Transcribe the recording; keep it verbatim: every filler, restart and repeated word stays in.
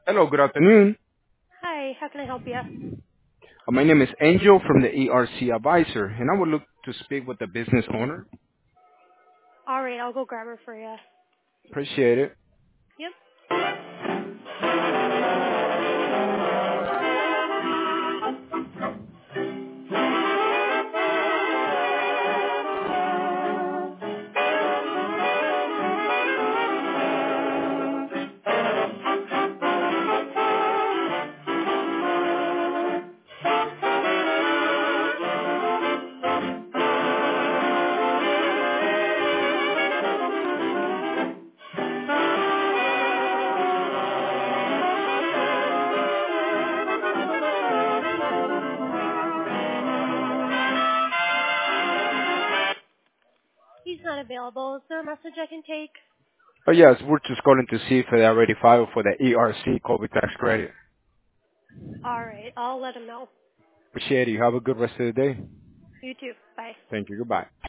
Hello, good afternoon. Hi, how can I help you? Uh, my name is Angel from the E R C Advisor, and I would look to speak with the business owner. All right, I'll go grab her for you. Appreciate it. Yep. He's not available. Is there a message I can take? Oh yes, we're just calling to see if they already filed for the E R C COVID tax credit. All right, I'll let him know. Appreciate it. You have a good rest of the day. You too. Bye. Thank you. Goodbye.